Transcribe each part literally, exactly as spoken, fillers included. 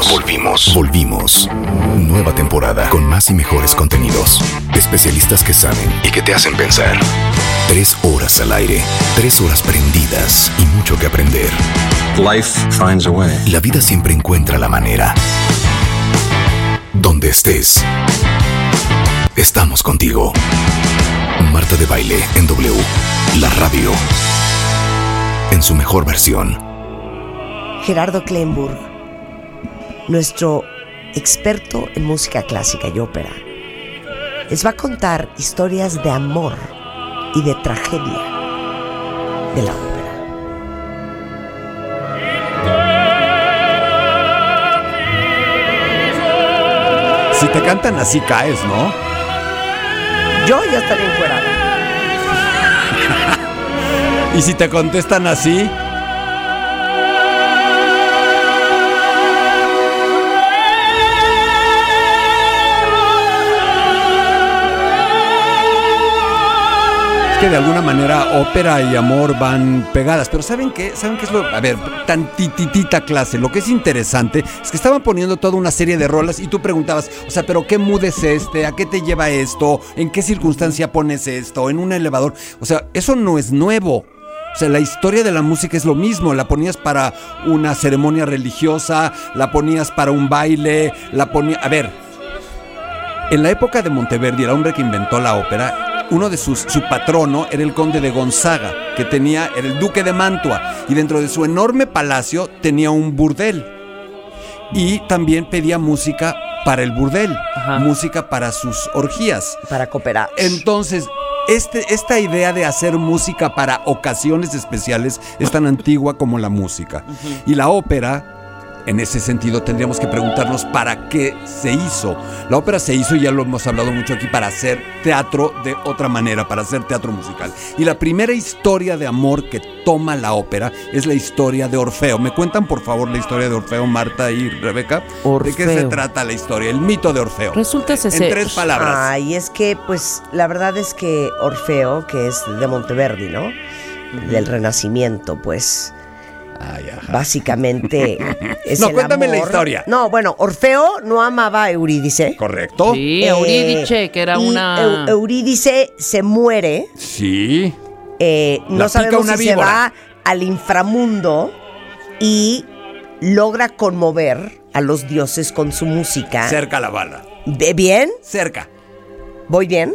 volvimos, volvimos, volvimos. Nueva temporada con más y mejores contenidos. Especialistas que saben y que te hacen pensar. Tres horas al aire, tres horas prendidas y mucho que aprender. Life finds a way. La vida siempre encuentra la manera. Donde estés, estamos contigo. Marta de Baile en W, la radio, en su mejor versión. Gerardo Kleinburg, nuestro experto en música clásica y ópera, les va a contar historias de amor y de tragedia de la ópera. Si te cantan así caes, ¿no? Yo ya estaría encuerada. Y si te contestan así... que de alguna manera ópera y amor van pegadas, pero ¿saben qué? ¿Saben qué es lo? A ver, tantitita clase. Lo que es interesante es que estaban poniendo toda una serie de rolas y tú preguntabas, o sea, ¿pero qué mood es este? ¿A qué te lleva esto? ¿En qué circunstancia pones esto? ¿En un elevador? O sea, eso no es nuevo. O sea, la historia de la música es lo mismo. La ponías para una ceremonia religiosa, la ponías para un baile, la ponías... A ver, en la época de Monteverdi, el hombre que inventó la ópera... Uno de sus, su patrono era el conde de Gonzaga, que tenía, era el duque de Mantua, y dentro de su enorme palacio tenía un burdel. Y también pedía música para el burdel, Ajá. música para sus orgías. Para cooperar. Entonces, este, esta idea de hacer música para ocasiones especiales es tan antigua como la música. Uh-huh. Y la ópera... En ese sentido tendríamos que preguntarnos para qué se hizo. La ópera se hizo, y ya lo hemos hablado mucho aquí, para hacer teatro de otra manera, para hacer teatro musical. Y la primera historia de amor que toma la ópera es la historia de Orfeo. ¿Me cuentan, por favor, la historia de Orfeo, Marta y Rebeca? Orfeo. ¿De qué se trata la historia? El mito de Orfeo. Resulta ese... En tres palabras. Ay, es que, pues, la verdad es que Orfeo, que es de Monteverdi, ¿no? Uh-huh. Del Renacimiento, pues... Ay, básicamente es no, el cuéntame amor. la historia. No, bueno, Orfeo no amaba a Eurídice. ¿Correcto? Sí, eh, Eurídice, que era y una... Eu- Eurídice se muere. Sí. Eh, no La sabemos una si víbora. se va al inframundo y logra conmover a los dioses con su música. Cerca la bala. ¿Ve bien? Cerca. ¿Voy bien?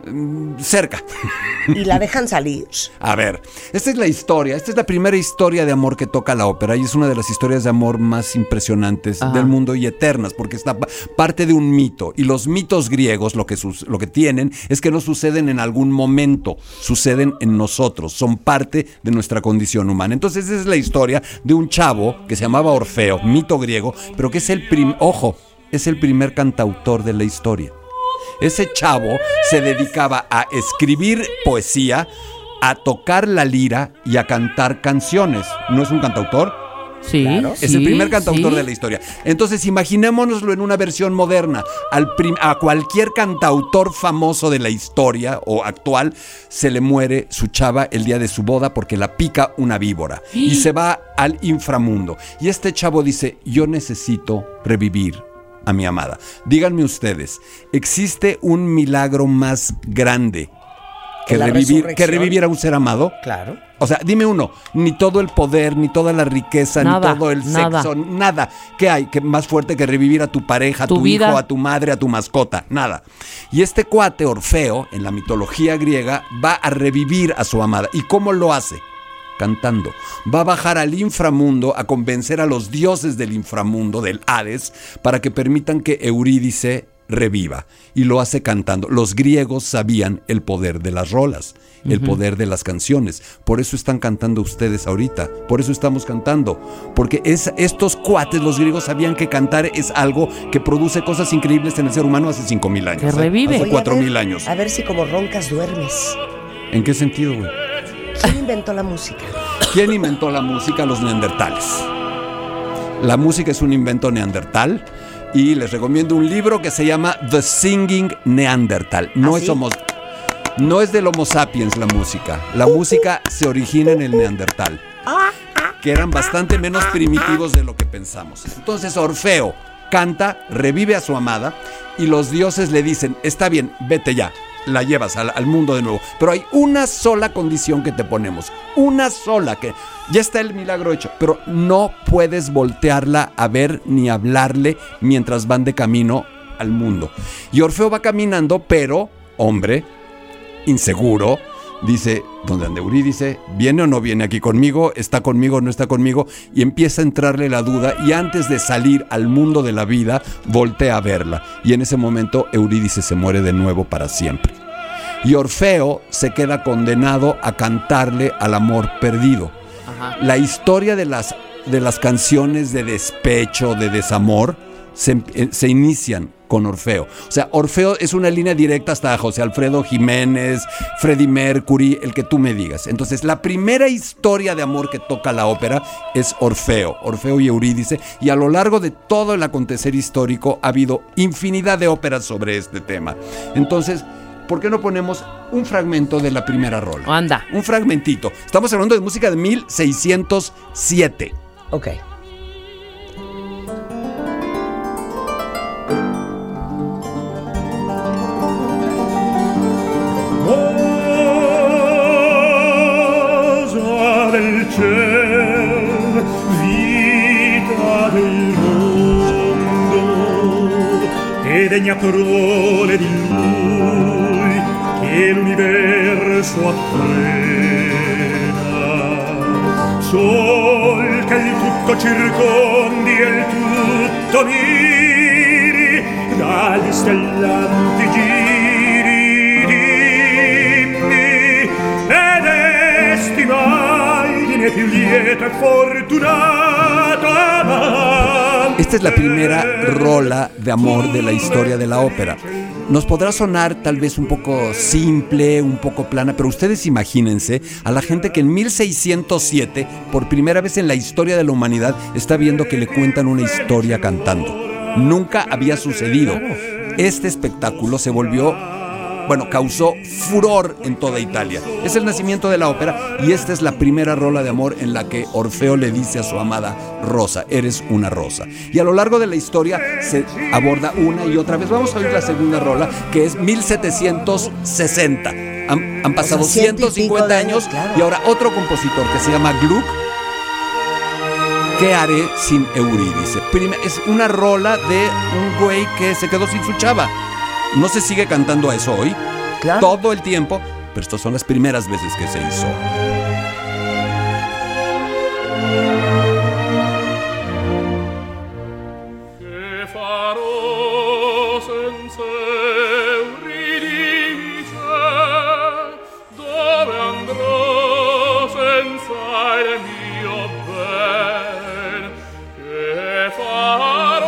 Cerca. Y la dejan salir. A ver, esta es la historia, esta es la primera historia de amor que toca la ópera, y es una de las historias de amor más impresionantes Ajá. del mundo y eternas, porque está parte de un mito, y los mitos griegos lo que, sus, lo que tienen es que no suceden en algún momento, suceden en nosotros, son parte de nuestra condición humana. Entonces esa es la historia de un chavo que se llamaba Orfeo, mito griego, pero que es el prim, ojo, es el primer cantautor de la historia. Ese chavo se dedicaba a escribir poesía, a tocar la lira y a cantar canciones. ¿No es un cantautor? Sí, claro. Es sí, el primer cantautor sí. de la historia. Entonces imaginémonoslo en una versión moderna. Al prim- a cualquier cantautor famoso de la historia o actual se le muere su chava el día de su boda porque la pica una víbora y se va al inframundo. Y este chavo dice, yo necesito revivir a mi amada. Díganme ustedes, ¿existe un milagro más grande que revivir, que revivir a un ser amado? Claro. O sea, dime uno, ni todo el poder, ni toda la riqueza, nada, ni todo el nada. sexo, nada. ¿Qué hay que más fuerte que revivir a tu pareja, a tu, tu hijo, a tu madre, a tu mascota? Nada. Y este cuate, Orfeo, en la mitología griega, va a revivir a su amada. ¿Y cómo lo hace? Cantando. Va a bajar al inframundo a convencer a los dioses del inframundo, del Hades, para que permitan que Eurídice reviva. Y lo hace cantando. Los griegos sabían el poder de las rolas, uh-huh. el poder de las canciones. Por eso están cantando ustedes ahorita. Por eso estamos cantando. Porque es, estos cuates, los griegos, sabían que cantar es algo que produce cosas increíbles en el ser humano hace cinco mil años. Que revive. ¿eh? Hace Oye, cuatro a ver, mil años. A ver si como roncas duermes. ¿En qué sentido, güey? ¿Quién inventó la música? ¿Quién inventó la música? Los neandertales. La música es un invento neandertal y les recomiendo un libro que se llama The Singing Neanderthal. No, ¿Ah, es, sí? homo, no es del Homo sapiens la música. La uh, música uh. se origina en el neandertal. que eran bastante menos primitivos de lo que pensamos. Entonces Orfeo canta, revive a su amada y los dioses le dicen, está bien, vete ya, la llevas al, al mundo de nuevo, pero hay una sola condición que te ponemos, una sola, que ya está el milagro hecho, pero no puedes voltearla a ver ni hablarle mientras van de camino al mundo. Y Orfeo va caminando, pero, hombre, inseguro, dice, donde anda Eurídice, ¿viene o no viene aquí conmigo? ¿Está conmigo o no está conmigo? Y empieza a entrarle la duda y antes de salir al mundo de la vida, voltea a verla. Y en ese momento Eurídice se muere de nuevo para siempre. Y Orfeo se queda condenado a cantarle al amor perdido. Ajá. La historia de las, de las canciones de despecho, de desamor, se, se inician con Orfeo. O sea, Orfeo es una línea directa hasta José Alfredo Jiménez, Freddie Mercury, el que tú me digas. Entonces, la primera historia de amor que toca la ópera es Orfeo, Orfeo y Eurídice, y a lo largo de todo el acontecer histórico ha habido infinidad de óperas sobre este tema. Entonces, ¿por qué no ponemos un fragmento de la primera rola? Anda. Un fragmentito. Estamos hablando de música de mil seiscientos siete. Ok. Del cielo, vita del mondo, e degna prole di lui che l'universo appena. Sol che il tutto circondi e il tutto miri, dagli stellanti giri, dimmi, ed estimai di me più lieto e fortunato amante. Esta es la primera rola de amor de la historia de la ópera. Nos podrá sonar tal vez un poco simple, un poco plana, pero ustedes imagínense a la gente que en mil seiscientos siete, por primera vez en la historia de la humanidad, está viendo que le cuentan una historia cantando. Nunca había sucedido. Este espectáculo se volvió, bueno, causó furor en toda Italia. Es el nacimiento de la ópera y esta es la primera rola de amor en la que Orfeo le dice a su amada Rosa, eres una rosa. Y a lo largo de la historia se aborda una y otra vez. Vamos a oír la segunda rola, que es mil setecientos sesenta. Han, han pasado o sea, ciento cincuenta años, claro. Y ahora otro compositor que se llama Gluck. ¿Qué haré sin Eurídice? Es una rola de un güey que se quedó sin su chava. No se sigue cantando a eso hoy, claro, todo el tiempo, pero estas son las primeras veces que se hizo. Che farò senza Eurídice? Dove andrò senza il mio ben? Che farò?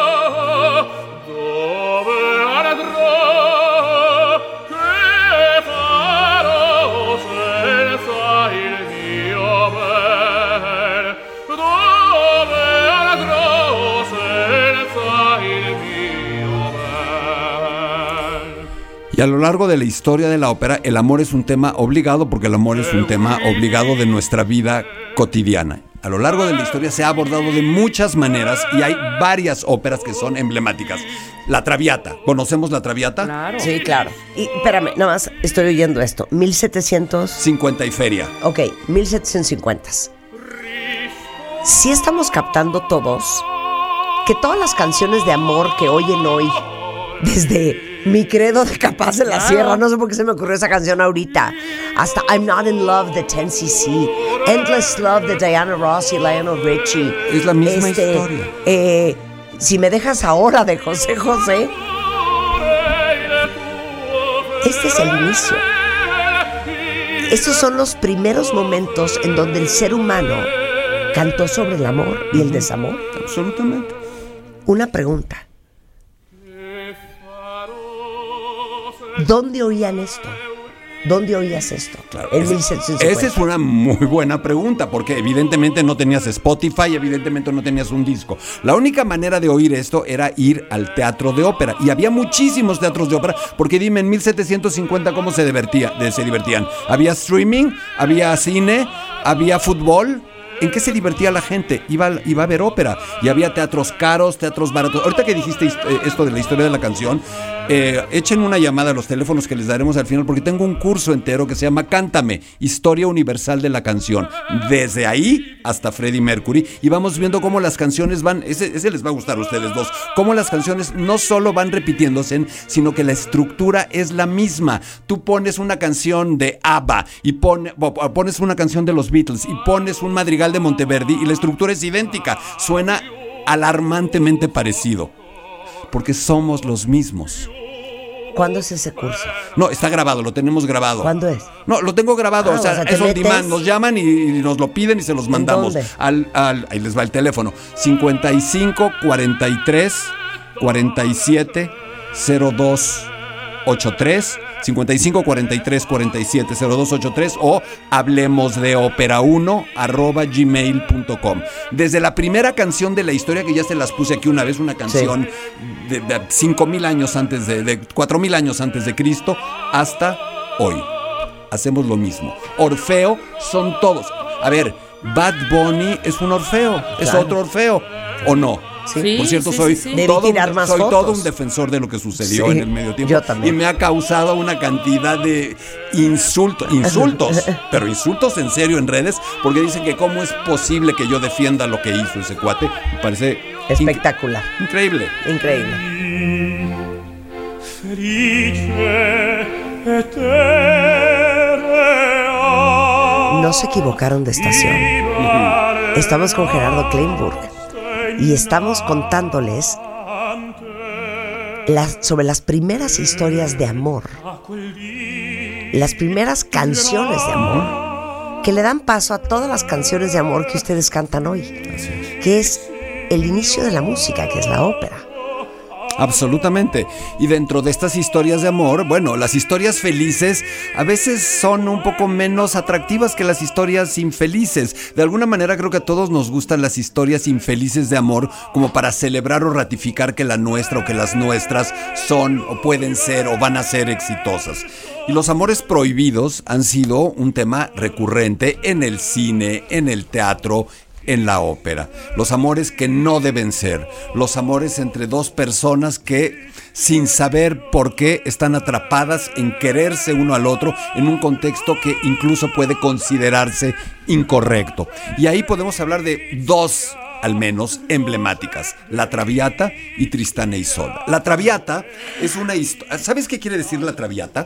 Y a lo largo de la historia de la ópera, el amor es un tema obligado, porque el amor es un tema obligado de nuestra vida cotidiana. A lo largo de la historia se ha abordado de muchas maneras y hay varias óperas que son emblemáticas. La Traviata, ¿conocemos la Traviata? Claro. Sí, claro. Y espérame, nada más estoy oyendo esto. mil setecientos cincuenta y feria. Ok, mil setecientos cincuenta. Sí estamos captando todos que todas las canciones de amor que oyen hoy, desde Mi Credo de Capaz de la claro. Sierra, no sé por qué se me ocurrió esa canción ahorita, hasta I'm Not in Love de ten C C, Endless Love de Diana Ross y Lionel Richie. Es la misma este, historia. Eh, Si me dejas ahora de José José. Este es el inicio. Estos son los primeros momentos en donde el ser humano cantó sobre el amor y el desamor. Absolutamente. Una pregunta. ¿Dónde oían esto? ¿Dónde oías esto? Claro, en ese, mil setecientos cincuenta. Esa es una muy buena pregunta, porque evidentemente no tenías Spotify, evidentemente no tenías un disco. La única manera de oír esto era ir al teatro de ópera. Y había muchísimos teatros de ópera, porque dime, en mil setecientos cincuenta, ¿cómo se divertía, se divertían? ¿Había streaming? ¿Había cine? ¿Había fútbol? ¿en qué se divertía la gente? Iba, iba a ver ópera. Y había teatros caros, teatros baratos. Ahorita que dijiste esto de la historia de la canción, eh, echen una llamada a los teléfonos que les daremos al final, porque tengo un curso entero que se llama Cántame, Historia Universal de la Canción. Desde ahí hasta Freddie Mercury. Y vamos viendo cómo las canciones van, ese, ese les va a gustar a ustedes dos, cómo las canciones no solo van repitiéndose, sino que la estructura es la misma. Tú pones una canción de ABBA y pone, pones una canción de los Beatles y pones un madrigal de Monteverdi y la estructura es idéntica. Suena alarmantemente parecido, porque somos los mismos. ¿Cuándo es ese curso? No, está grabado, lo tenemos grabado. ¿Cuándo es? No, lo tengo grabado, Ah, o sea, o sea, ¿te es on metes? demand, nos llaman y, y nos lo piden y se los mandamos. ¿Dónde? Al, al, ahí les va el teléfono, cincuenta y cinco, cuarenta y tres, cuarenta y siete, cero dos ochenta y tres, cincuenta y cinco, cuarenta y tres, cuarenta y siete, cero dos ochenta y tres o hablemos de ópera uno arroba gmail punto com. Desde la primera canción de la historia, que ya se las puse aquí una vez, una canción sí. de, de cinco mil años antes de, de cuatro mil años antes de Cristo, hasta hoy. Hacemos lo mismo. Orfeo son todos. A ver, Bad Bunny es un Orfeo, claro. Es otro Orfeo, ¿o no? Sí. Por cierto, sí, soy, sí, sí. todo, más soy fotos. todo un defensor de lo que sucedió Sí, en el medio tiempo. yo también. Y me ha causado una cantidad de insultos, insultos, pero insultos en serio en redes, porque dicen que cómo es posible que yo defienda lo que hizo ese cuate. Me parece espectacular. Inc- increíble. Increíble. No se equivocaron de estación. Estamos con Gerardo Kleinburg y estamos contándoles las, sobre las primeras historias de amor, las primeras canciones de amor que le dan paso a todas las canciones de amor que ustedes cantan hoy, que es el inicio de la música, que es la ópera. Absolutamente. Y dentro de estas historias de amor, bueno, las historias felices a veces son un poco menos atractivas que las historias infelices. De alguna manera creo que a todos nos gustan las historias infelices de amor, como para celebrar o ratificar que la nuestra o que las nuestras son o pueden ser o van a ser exitosas. Y los amores prohibidos han sido un tema recurrente en el cine, en el teatro, en la ópera. Los amores que no deben ser, los amores entre dos personas que, sin saber por qué, están atrapadas en quererse uno al otro en un contexto que incluso puede considerarse incorrecto. Y ahí podemos hablar de dos, al menos, emblemáticas: La Traviata y Tristán e Isolda. La Traviata es una historia. ¿Sabes qué quiere decir la Traviata?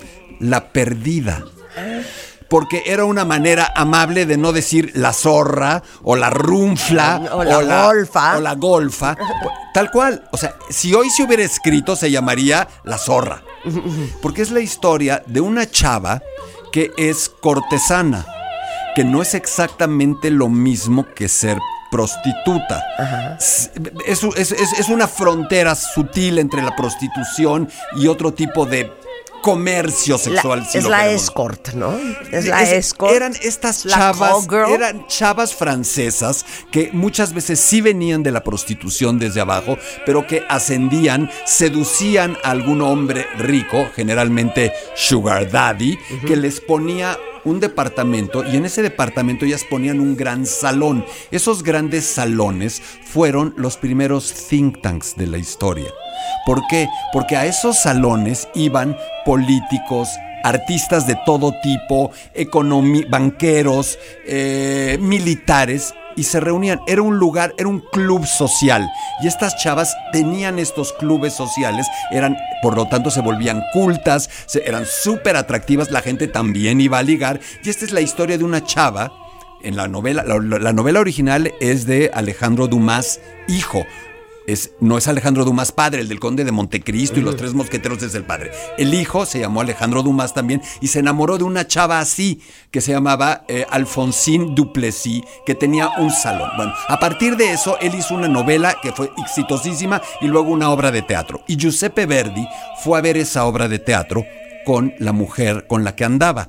La perdida. Porque era una manera amable de no decir la zorra o la runfla o la, o la golfa o la golfa, tal cual. O sea, si hoy se hubiera escrito, se llamaría La Zorra, porque es la historia de una chava que es cortesana, que no es exactamente lo mismo que ser prostituta. Ajá. Es, es, es, es una frontera sutil entre la prostitución y otro tipo de comercio sexual. La, si es lo la queremos. escort, ¿no? Es la es, escort. Eran estas chavas, eran chavas francesas que muchas veces sí venían de la prostitución desde abajo, pero que ascendían, seducían a algún hombre rico, generalmente sugar daddy, uh-huh. que les ponía un departamento, y en ese departamento ellas ponían un gran salón. Esos grandes salones fueron los primeros think tanks de la historia. ¿Por qué? Porque a esos salones iban políticos, artistas de todo tipo, economi- banqueros, eh, militares, y se reunían. Era un lugar, era un club social. Y estas chavas tenían estos clubes sociales, eran, por lo tanto, se volvían cultas, se, eran súper atractivas, la gente también iba a ligar. Y esta es la historia de una chava. En la novela, la, la novela original es de Alejandro Dumas, hijo. Es, no es Alejandro Dumas padre, el del Conde de Montecristo uh-huh. y los Tres Mosqueteros es el padre. El hijo se llamó Alejandro Dumas también y se enamoró de una chava así, que se llamaba eh, Alfonsine Duplessis, que tenía un salón. Bueno, a partir de eso, él hizo una novela que fue exitosísima y luego una obra de teatro. Y Giuseppe Verdi fue a ver esa obra de teatro con la mujer con la que andaba.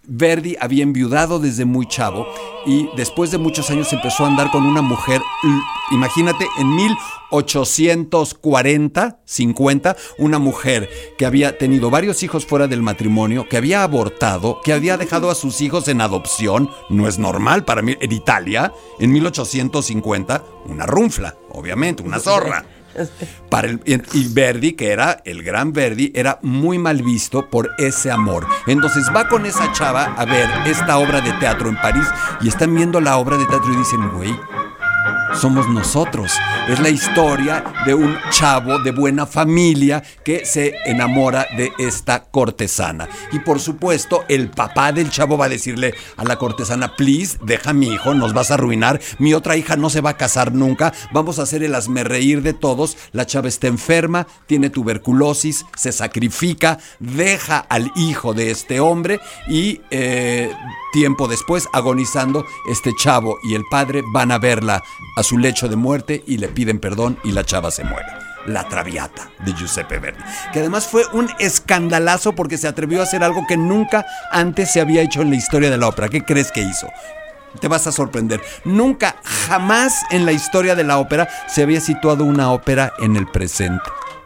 Verdi había enviudado desde muy chavo y después de muchos años empezó a andar con una mujer, imagínate, en mil ochocientos cuarenta, cincuenta, una mujer que había tenido varios hijos fuera del matrimonio, que había abortado, que había dejado a sus hijos en adopción, no es normal para mí, en Italia, en mil ochocientos cincuenta, una runfla, obviamente, una zorra. Para el, y Verdi, que era el gran Verdi, era muy mal visto por ese amor. Entonces va con esa chava a ver esta obra de teatro en París y están viendo la obra de teatro y dicen, güey, somos nosotros. Es la historia de un chavo de buena familia que se enamora de esta cortesana. Y por supuesto, el papá del chavo va a decirle a la cortesana, please, deja a mi hijo, nos vas a arruinar. Mi otra hija no se va a casar nunca. Vamos a hacer el hazmerreír de todos. La chava está enferma, tiene tuberculosis, se sacrifica, deja al hijo de este hombre y eh, tiempo después, agonizando, este chavo y el padre van a verla a su lecho de muerte y le piden perdón y la chava se muere. La Traviata de Giuseppe Verdi, que además fue un escandalazo porque se atrevió a hacer algo que nunca antes se había hecho en la historia de la ópera. ¿Qué crees que hizo? Te vas a sorprender. Nunca, jamás en la historia de la ópera se había situado una ópera en el presente.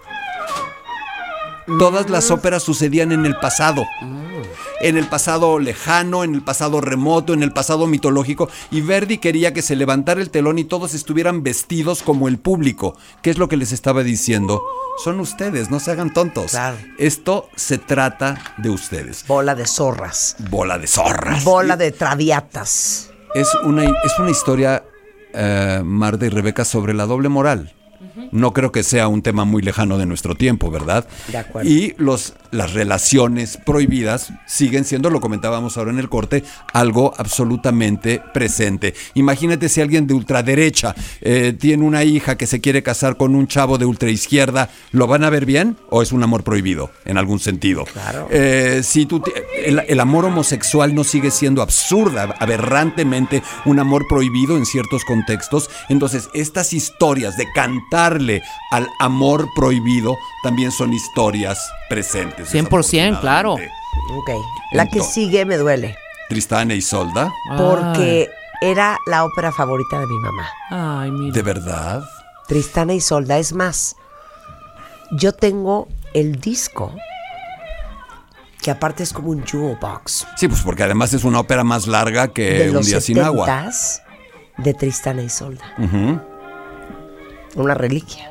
Todas las óperas sucedían en el pasado. En el pasado lejano, en el pasado remoto, en el pasado mitológico. Y Verdi quería que se levantara el telón y todos estuvieran vestidos como el público. ¿Qué es lo que les estaba diciendo? Son ustedes, no se hagan tontos. Claro. Esto se trata de ustedes. Bola de zorras. Bola de zorras. Bola de traviatas. Es una, es una historia, uh, Marta y Rebeca, sobre la doble moral. No creo que sea un tema muy lejano de nuestro tiempo, ¿verdad? De acuerdo. Y los, las relaciones prohibidas siguen siendo, lo comentábamos ahora en el corte, algo absolutamente presente. Imagínate si alguien de ultraderecha eh, tiene una hija que se quiere casar con un chavo de ultraizquierda, ¿lo van a ver bien o es un amor prohibido en algún sentido? Claro. Eh, si tú te, el, el amor homosexual no sigue siendo absurda, aberrantemente un amor prohibido en ciertos contextos. Entonces, estas historias de cantarle al amor prohibido también son historias presentes. cien por ciento, claro. Ok. La que Entonces, sigue me duele. Tristana e Isolda. Porque era la ópera favorita de mi mamá. Ay, mira. ¿De verdad? Tristana e Isolda. Es más, yo tengo el disco, que aparte es como un jukebox. Sí, pues porque además es una ópera más larga que Un día sin agua. De los setentas de Tristana e Isolda. Uh-huh. Una reliquia.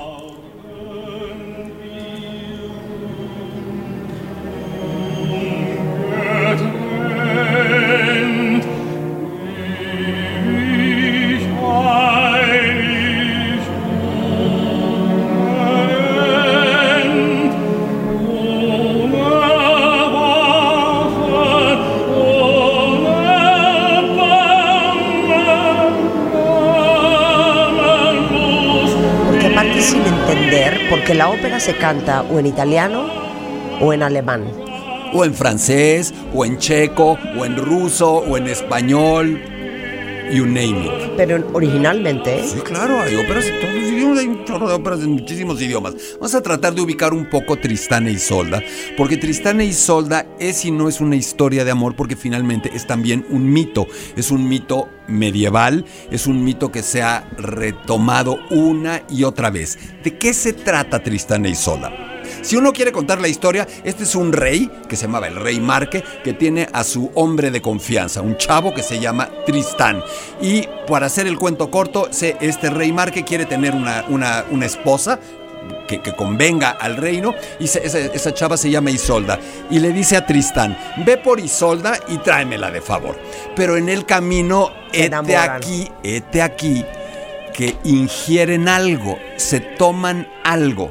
Sin entender, porque la ópera se canta o en italiano o en alemán. O en francés, o en checo, o en ruso, o en español. You name it. Pero originalmente... Sí, claro, hay óperas en todos los idiomas, hay un chorro de óperas en muchísimos idiomas. Vamos a tratar de ubicar un poco Tristana e Isolda, porque Tristana e Isolda es y no es una historia de amor, porque finalmente es también un mito. Es un mito medieval, es un mito que se ha retomado una y otra vez. ¿De qué se trata Tristana e Isolda? Si uno quiere contar la historia, este es un rey que se llamaba el rey Marque, que tiene a su hombre de confianza, un chavo que se llama Tristán. Y para hacer el cuento corto, este rey Marque quiere tener una, una, una esposa que, que convenga al reino, y se, esa, esa chava se llama Isolda. Y le dice a Tristán, ve por Isolda y tráemela de favor. Pero en el camino, hete aquí, hete aquí, que ingieren algo, se toman algo.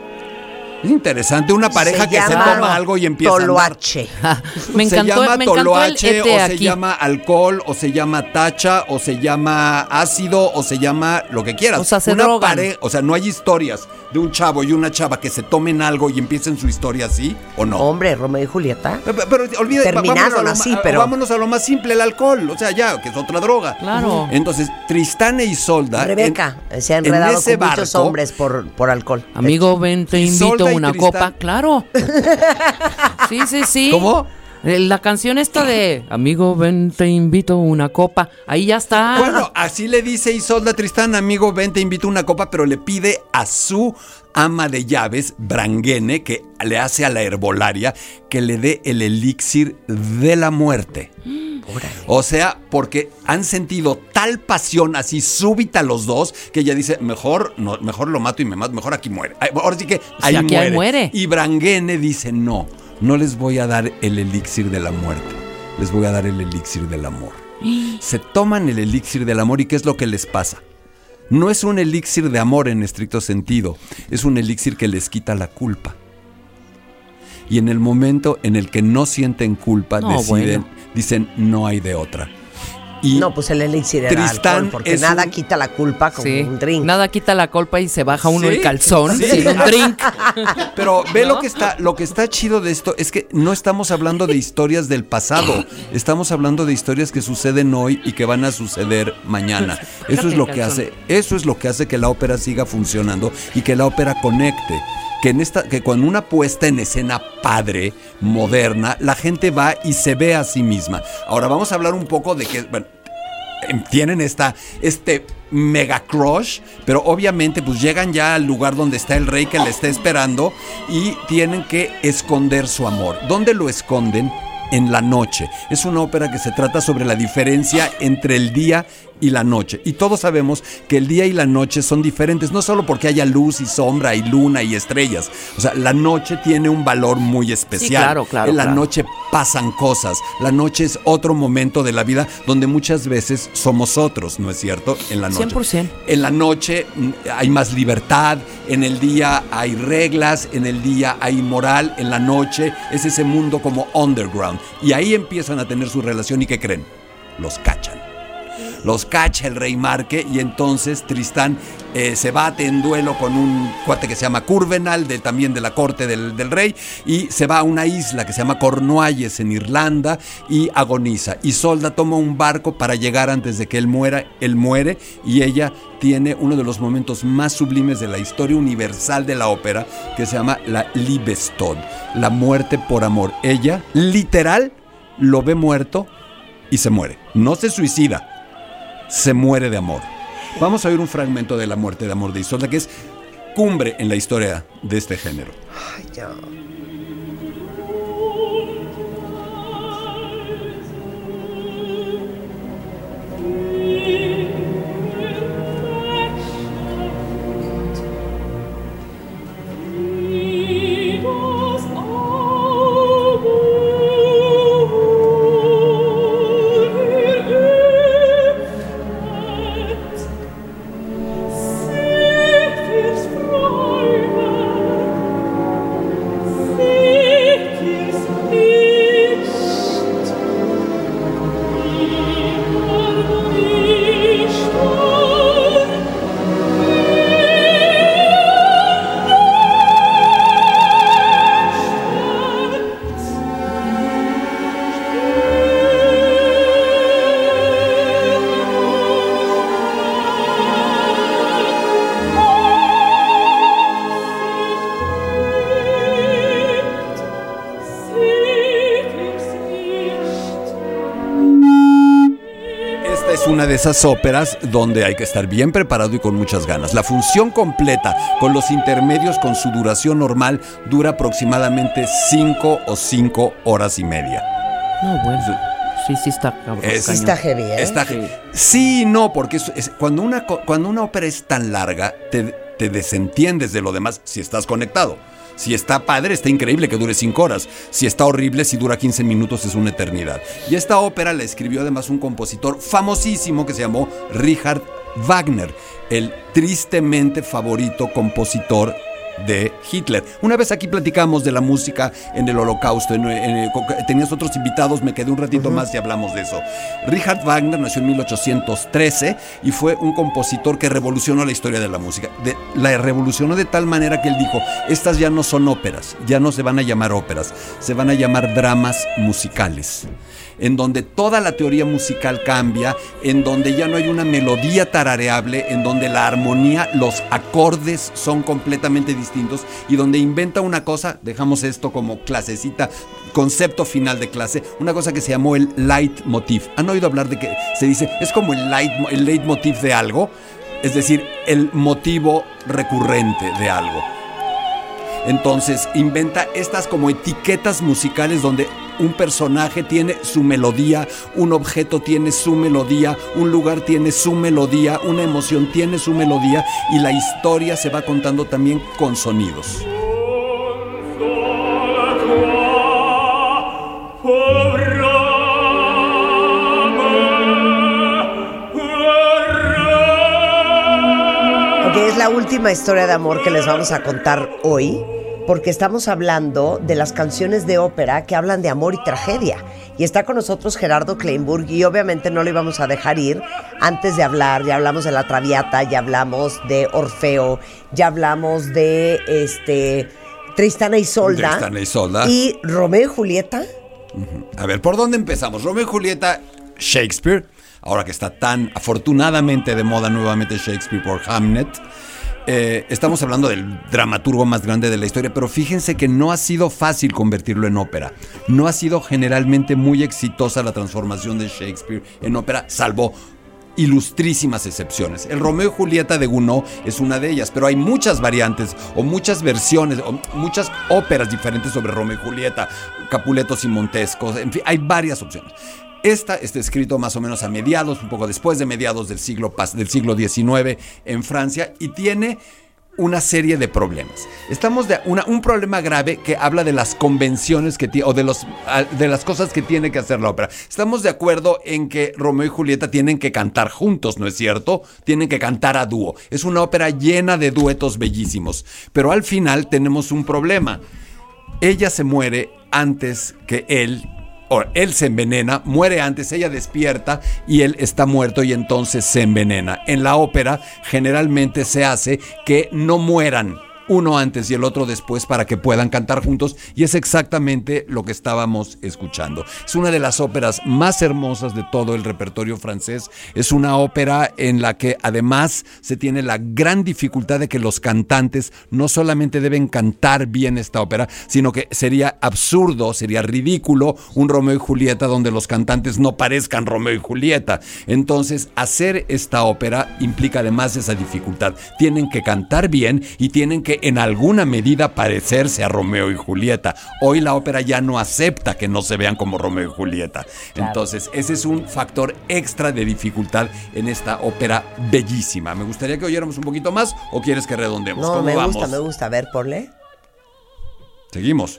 Es interesante, una pareja se que se toma algo y empieza toloache. a andar. me encantó, se llama me toloache, o aquí. se llama alcohol, o se llama tacha, o se llama ácido, o se llama lo que quieras. O sea, se una drogan. pare- O sea, no hay historias de un chavo y una chava que se tomen algo y empiecen su historia así, ¿o no? Hombre, Romeo y Julieta. Pero, pero olvida, terminaron vámonos a lo, así, pero... Vámonos a lo más simple, el alcohol. O sea, ya, que es otra droga. Claro. Entonces, Tristán e Isolda... Rebeca en, se ha enredado en con muchos barco, hombres por, por alcohol. Amigo, ven, te invito Isolda a y una Tristán. copa. Claro. Sí, sí, sí. ¿Cómo? La canción esta de Amigo, ven, te invito una copa. Ahí ya está. Bueno, así le dice Isolda a Tristán, amigo, ven, te invito una copa, pero le pide a su ama de llaves, Brangene, que le hace a la herbolaria, que le dé el elixir de la muerte. O sea, porque han sentido tal pasión así súbita los dos, que ella dice, mejor, no, mejor lo mato y me mato, mejor aquí muere. Ahora sí que ahí, Sí, aquí muere. ahí muere. Y Brangene dice, no, no les voy a dar el elixir de la muerte, les voy a dar el elixir del amor. Se toman el elixir del amor y ¿qué es lo que les pasa? No es un elixir de amor en estricto sentido, es un elixir que les quita la culpa. Y en el momento en el que no sienten culpa, No, deciden, bueno. dicen, no hay de otra. Y No, pues el elixir era Tristán alcohol, porque es nada un- quita la culpa como Sí. un drink. Nada quita la culpa y se baja uno Sí, el calzón sí. sin un drink. Pero ve ¿No? lo que está, lo que está chido de esto es que no estamos hablando de historias del pasado, estamos hablando de historias que suceden hoy y que van a suceder mañana. Eso es lo que hace, eso es lo que hace que la ópera siga funcionando y que la ópera conecte. Que en esta, que con una puesta en escena padre, moderna, la gente va y se ve a sí misma. Ahora vamos a hablar un poco de que, bueno, tienen esta, este mega crush, pero obviamente pues llegan ya al lugar donde está el rey que le está esperando y tienen que esconder su amor. ¿Dónde lo esconden? En la noche. Es una ópera que se trata sobre la diferencia entre el día y la noche. Y todos sabemos que el día y la noche son diferentes, no solo porque haya luz y sombra y luna y estrellas. O sea, la noche tiene un valor muy especial. Sí, claro, claro, En la claro. noche pasan cosas. La noche es otro momento de la vida donde muchas veces somos otros, ¿no es cierto? En la noche. cien por ciento. En la noche mm, hay más libertad, en el día hay reglas, en el día hay moral, en la noche es ese mundo como underground. Y ahí empiezan a tener su relación y ¿qué creen? Los cachan. Los cacha el rey Marque y entonces Tristán eh, se bate en duelo con un cuate que se llama Curvenal, de, también de la corte del, del rey, y se va a una isla que se llama Cornualles en Irlanda y agoniza. Isolda toma un barco para llegar antes de que él muera, él muere y ella tiene uno de los momentos más sublimes de la historia universal de la ópera que se llama la Liebestod, la muerte por amor. Ella, literal, lo ve muerto y se muere. No se suicida. Se muere de amor. Vamos a oír un fragmento de la muerte de amor de Isolda, que es cumbre en la historia de este género. Ay, ya. Una de esas óperas donde hay que estar bien preparado y con muchas ganas. La función completa, con los intermedios, con su duración normal, dura aproximadamente cinco o cinco horas y media. No, bueno. Sí, sí está cabrón. Es- Sí está heavy, ¿eh? Está- sí, no, porque es- es- cuando, una, co- cuando una ópera es tan larga, te, te desentiendes de lo demás si estás conectado. Si está padre, está increíble que dure cinco horas. Si está horrible, si dura quince minutos, es una eternidad. Y esta ópera la escribió además un compositor famosísimo que se llamó Richard Wagner, el tristemente favorito compositor de Hitler. Una vez aquí platicamos de la música en el Holocausto, en, en, tenías otros invitados, me quedé un ratito uh-huh. más y hablamos de eso. Richard Wagner nació en mil ochocientos trece y fue un compositor que revolucionó la historia de la música. De, la revolucionó de tal manera que él dijo, estas ya no son óperas, ya no se van a llamar óperas, se van a llamar dramas musicales, en donde toda la teoría musical cambia, en donde ya no hay una melodía tarareable, en donde la armonía, los acordes son completamente distintos y donde inventa una cosa, dejamos esto como clasecita concepto final de clase, una cosa que se llamó el leitmotiv. ¿Han oído hablar de que se dice, es como el, leit, el leitmotiv de algo? Es decir, el motivo recurrente de algo. Entonces inventa estas como etiquetas musicales donde un personaje tiene su melodía, un objeto tiene su melodía, un lugar tiene su melodía, una emoción tiene su melodía y la historia se va contando también con sonidos. Ok, es la última historia de amor que les vamos a contar hoy, porque estamos hablando de las canciones de ópera que hablan de amor y tragedia. Y está con nosotros Gerardo Kleinburg y obviamente no lo íbamos a dejar ir antes de hablar. Ya hablamos de La Traviata, ya hablamos de Orfeo, ya hablamos de este Tristán e Isolda. Tristán e Isolda. Y Romeo y Julieta. Uh-huh. A ver, ¿por dónde empezamos? Romeo y Julieta, Shakespeare. Ahora que está tan afortunadamente de moda nuevamente Shakespeare por Hamlet. Eh, estamos hablando del dramaturgo más grande de la historia, pero fíjense que no ha sido fácil convertirlo en ópera. No ha sido generalmente muy exitosa la transformación de Shakespeare en ópera, salvo ilustrísimas excepciones. El Romeo y Julieta de Gounod es una de ellas, pero hay muchas variantes o muchas versiones o muchas óperas diferentes sobre Romeo y Julieta, Capuletos y Montescos, en fin, hay varias opciones. Esta está escrito más o menos a mediados, un poco después de mediados del siglo, del siglo diecinueve en Francia y tiene una serie de problemas. Estamos de una, un problema grave que habla de las convenciones que tiene, o de, los, de las cosas que tiene que hacer la ópera. Estamos de acuerdo en que Romeo y Julieta tienen que cantar juntos, ¿no es cierto? Tienen que cantar a dúo. Es una ópera llena de duetos bellísimos. Pero al final tenemos un problema. Ella se muere antes que él. O él se envenena, muere antes, ella despierta y él está muerto y entonces se envenena. En la ópera generalmente se hace que no mueran uno antes y el otro después para que puedan cantar juntos y es exactamente lo que estábamos escuchando. Es una de las óperas más hermosas de todo el repertorio francés. Es una ópera en la que además se tiene la gran dificultad de que los cantantes no solamente deben cantar bien esta ópera, sino que sería absurdo, sería ridículo un Romeo y Julieta donde los cantantes no parezcan Romeo y Julieta. Entonces, hacer esta ópera implica además esa dificultad. Tienen que cantar bien y tienen que en alguna medida parecerse a Romeo y Julieta. Hoy la ópera ya no acepta que no se vean como Romeo y Julieta. Claro. Entonces, ese es un factor extra de dificultad en esta ópera bellísima. Me gustaría que oyéramos un poquito más o quieres que redondeemos. No, ¿Cómo me vamos? gusta, me gusta. A ver, ponle. Seguimos.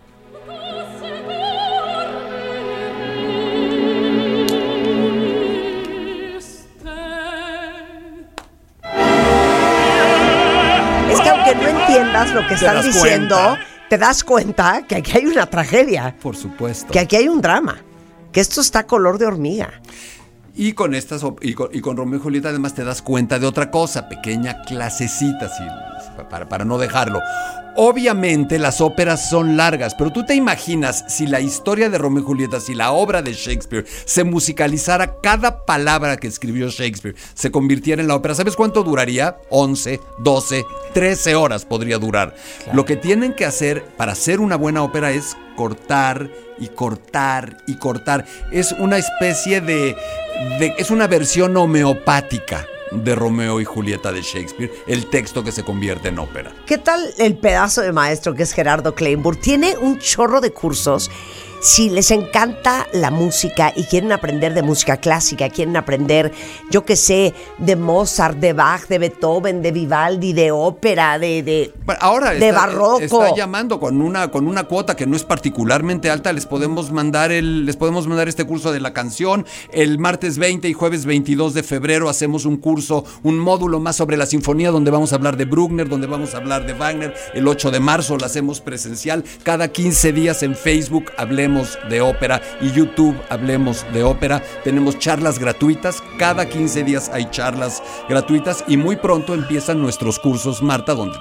Que no entiendas lo que están diciendo, cuenta? Te das cuenta que aquí hay una tragedia. Por supuesto. Que aquí hay un drama. Que esto está color de hormiga. Y con estas y con, y con Romeo y Julieta además te das cuenta de otra cosa, pequeña clasecita, si, para, para no dejarlo. Obviamente las óperas son largas, pero tú te imaginas si la historia de Romeo y Julieta, si la obra de Shakespeare se musicalizara, cada palabra que escribió Shakespeare se convirtiera en la ópera. ¿Sabes cuánto duraría? once, doce, trece horas podría durar. Claro. Lo que tienen que hacer para hacer una buena ópera es cortar y cortar y cortar. Es una especie de, de es una versión homeopática de Romeo y Julieta de Shakespeare, el texto que se convierte en ópera. ¿Qué tal el pedazo de maestro que es Gerardo Kleinburg? Tiene un chorro de cursos. Si les encanta la música y quieren aprender de música clásica, quieren aprender, yo qué sé, de Mozart, de Bach, de Beethoven, de Vivaldi, de ópera, de, de, bueno, ahora de está, barroco. Está llamando con una, con una cuota que no es particularmente alta. Les podemos mandar el, les podemos mandar este curso de la canción. El martes veinte y jueves veintidós de febrero hacemos un curso, un módulo más sobre la sinfonía donde vamos a hablar de Bruckner, donde vamos a hablar de Wagner. El ocho de marzo lo hacemos presencial. Cada quince días en Facebook hablemos de ópera y YouTube hablemos de ópera. Tenemos charlas gratuitas, cada quince días hay charlas gratuitas y muy pronto empiezan nuestros cursos, Marta, donde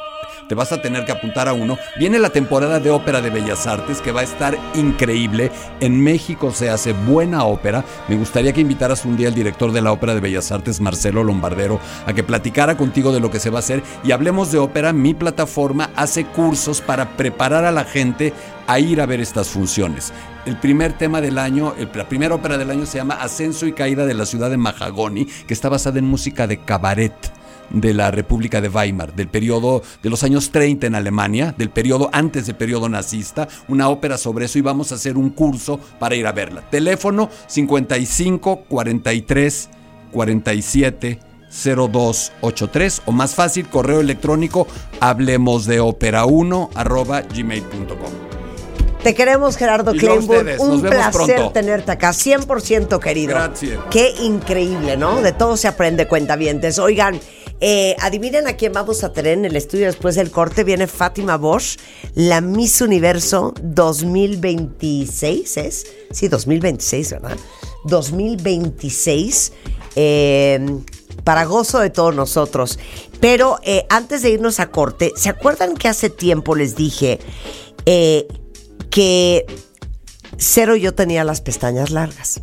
te vas a tener que apuntar a uno. Viene la temporada de ópera de Bellas Artes, que va a estar increíble. En México se hace buena ópera. Me gustaría que invitaras un día al director de la Ópera de Bellas Artes, Marcelo Lombardero, a que platicara contigo de lo que se va a hacer. Y hablemos de ópera. Mi plataforma hace cursos para preparar a la gente a ir a ver estas funciones. El primer tema del año, el, la primera ópera del año se llama Ascenso y Caída de la ciudad de Mahagoni, que está basada en música de cabaret de la República de Weimar, del periodo de los años treinta en Alemania, del periodo antes del periodo nazista, una ópera sobre eso, y vamos a hacer un curso para ir a verla. Teléfono cincuenta y cinco, cuarenta y tres, cuarenta y siete, cero dos ochenta y tres, o más fácil, correo electrónico hablemosdeopera uno arroba gmail punto com. Te queremos, Gerardo Y Kleinburg. ustedes, Un nos vemos placer pronto. tenerte acá, cien por ciento querido. Gracias. Qué increíble, ¿no? De todo se aprende, cuentavientes. Oigan, eh, adivinen a quién vamos a tener en el estudio después del corte. Viene Fátima Bosch, la Miss Universo dos mil veintiséis, ¿es? Sí, dos mil veintiséis, ¿verdad? dos mil veintiséis, eh, para gozo de todos nosotros. Pero eh, antes de irnos a corte, ¿se acuerdan que hace tiempo les dije eh, que Cero y yo tenía las pestañas largas?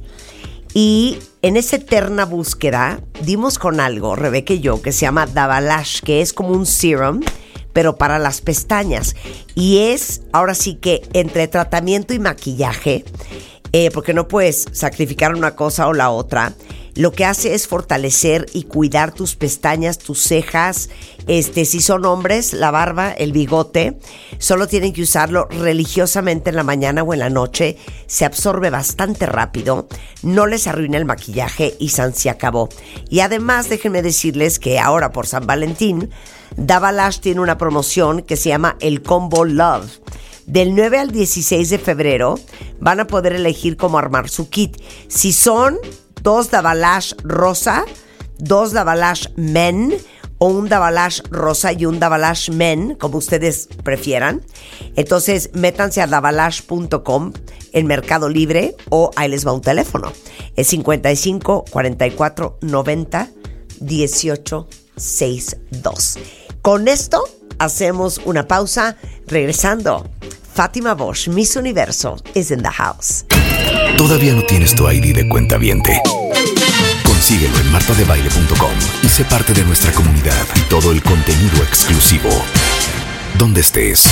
Y en esa eterna búsqueda dimos con algo, Rebeca y yo, que se llama Davalash, que es como un serum, pero para las pestañas. Y es, ahora sí que entre tratamiento y maquillaje, eh, porque no puedes sacrificar una cosa o la otra, lo que hace es fortalecer y cuidar tus pestañas, tus cejas. Este, si son hombres, la barba, el bigote, solo tienen que usarlo religiosamente en la mañana o en la noche. Se absorbe bastante rápido, no les arruina el maquillaje y san se acabó. Y además, déjenme decirles que ahora por San Valentín, Davalash tiene una promoción que se llama el Combo Love. Del nueve al dieciséis de febrero van a poder elegir cómo armar su kit. Si son dos Davalash rosa, dos Davalash men, o un Davalash rosa y un Davalash men, como ustedes prefieran. Entonces, métanse a davalash punto com en Mercado Libre, o ahí les va un teléfono. Es cincuenta y cinco, cuarenta y cuatro, noventa, dieciocho, sesenta y dos. Con esto hacemos una pausa. Regresando, Fátima Bosch, Miss Universo, is in the house. ¿Todavía no tienes tu I D de cuentaviente? Consíguelo en marta de baile punto com y sé parte de nuestra comunidad y todo el contenido exclusivo. Donde estés,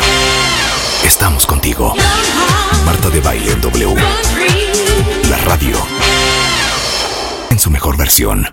estamos contigo. Marta de Baile en W. La radio en su mejor versión.